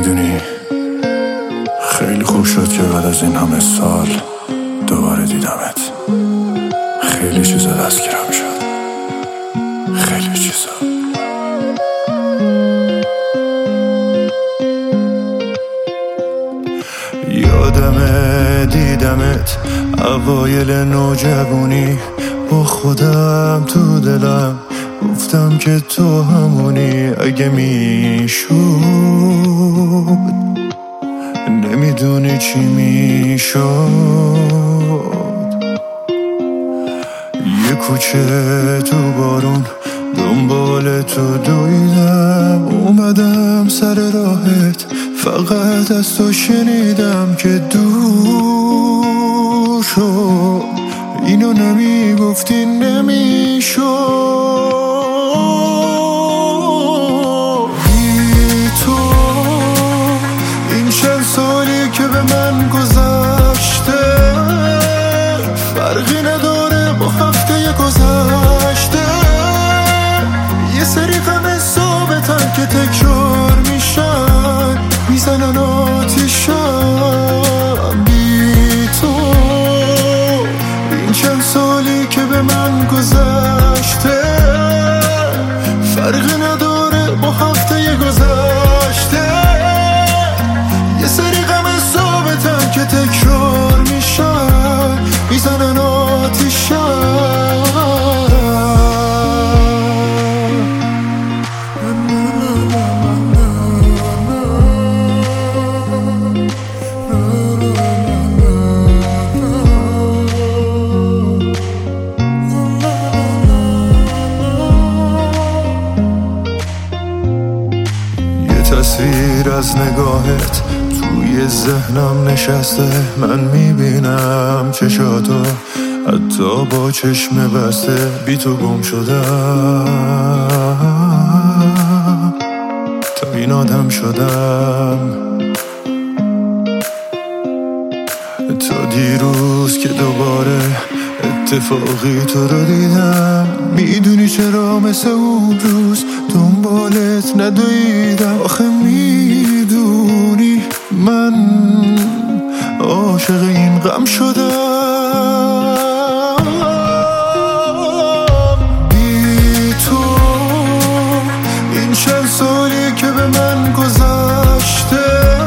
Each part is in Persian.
میدونی خیلی خوب شد که بعد از این همه سال دوباره دیدمت. خیلی چیزا دستگیرم شد، خیلی چیزا. یادمه دیدمت اوایل نوجوانی، با خودم تو دلم گفتم که تو همونی. اگه میشد نمیدونی چی میشد. یه کوچه تو بارون دنبال تو دویدم، اومدم سر راهت، فقط از تو شنیدم که دور شو. اینو نمیگفتی نمیشد. بی تو این چند سالی که به من گذشته فرقی نداره با هفته گذشته. یه سری غم ثابتن که تکرار میشن، میزنن آتیشم. بی تو این چند سالی که به من گذشته فرقی نداره با هفته گذشته. یه سری غم ثابتن که تکرار میشن، میزنن آتیشم. تصویر از نگاهت توی ذهنم نشسته، من میبینم چشاتو حتی با چشم بسته. بی تو گم شدم، تا این آدم شدم. تا دیروز که دوباره اتفاقی تو رو دیدم، میدونی چرا مثل اون روز دنبالت ندویدم. آخه میدونی من عاشق این غم شدم. بی تو این چند سالی که به من گذشته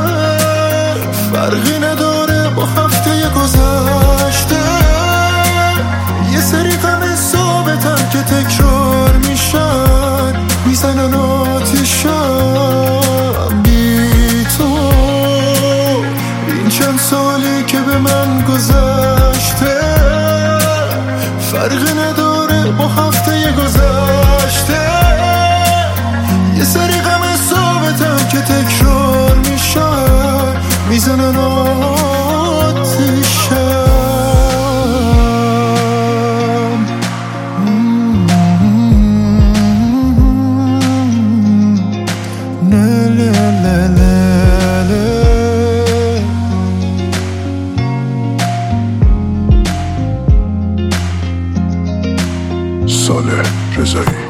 فرقی نداره با هفته گذشته. یه سری غم ثابتن که تکرار میشن، میزنن آتیشم. بی تو این چند سالی که به من گذشته فرقی نداره با هفته گذشته. یه سری غم ثابتن که تکرار میشن، میزنن آتیشم. صالح رضایی.